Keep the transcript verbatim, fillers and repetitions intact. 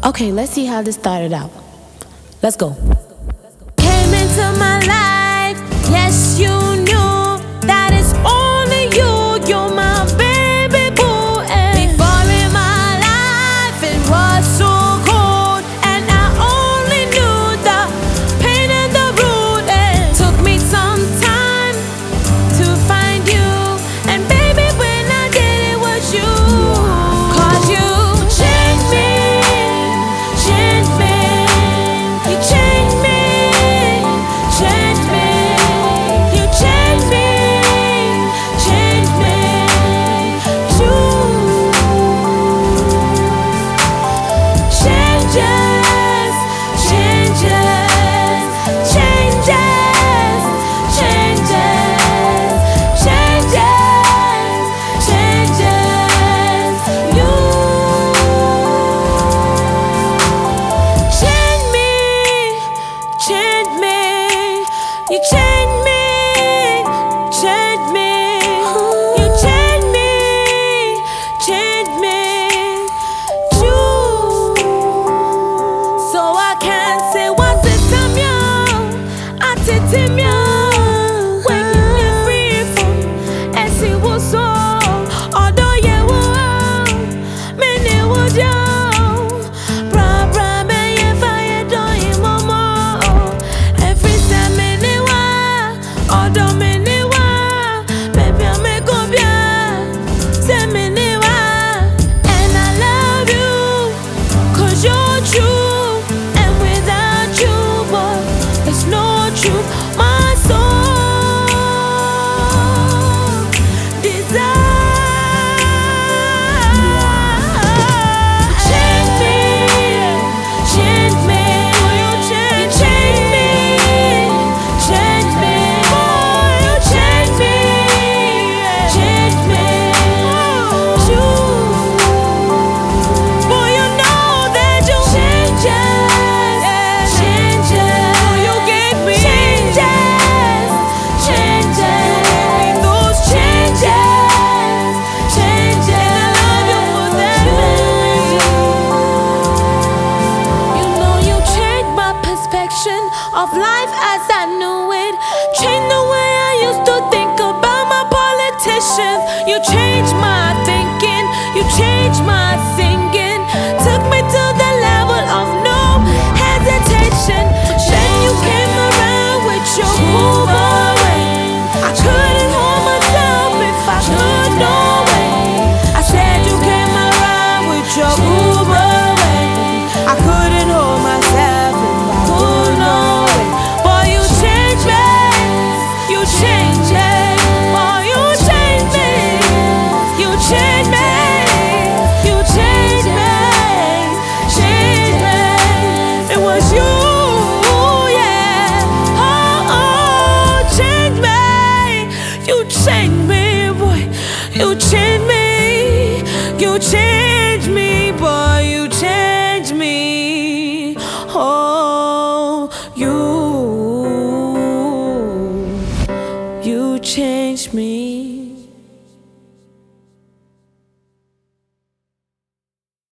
Okay, let's see how this started out. Let's go. Came into my life, yes, you knew that it's only you, you're my baby boo. And before in my life, it was so cold, and I only knew the pain and the root. And took me some time to find you, and baby, when I did, it was you. Cause you changed me, changed me, you changed me. Change me, you change me, change me, you changes, changes, changes, changes, changes, changes, you change me, change me. You change me, change me, you change me, change me, you. So I can't say what's the time, yo. I did him, yo. Waking me free from and see what's all. Although you were, many would yo. Bra bra, man, if I don't him, mama. Every time. Although me ni wa, baby I me go bien. Say me ni wa, and I love you, cause you're true, and without you, boy, there's no truth. My soul desire. Change me, change me, you change, change me, change me. Of life as I knew it, changed the way I used to think about my politicians. You changed my thinking, you changed my singing, took me to the level of no hesitation. Then you came around with your boomerang. I couldn't hold myself if I could, no way. I said you came around with your boomerang. I couldn't hold myself if I could, no. Change it, oh you change me, you change me, you change me, change me. It was you, yeah. Oh oh, change me, you change me, boy. You change me, you change me, boy. You change me. Oh you. You changed me.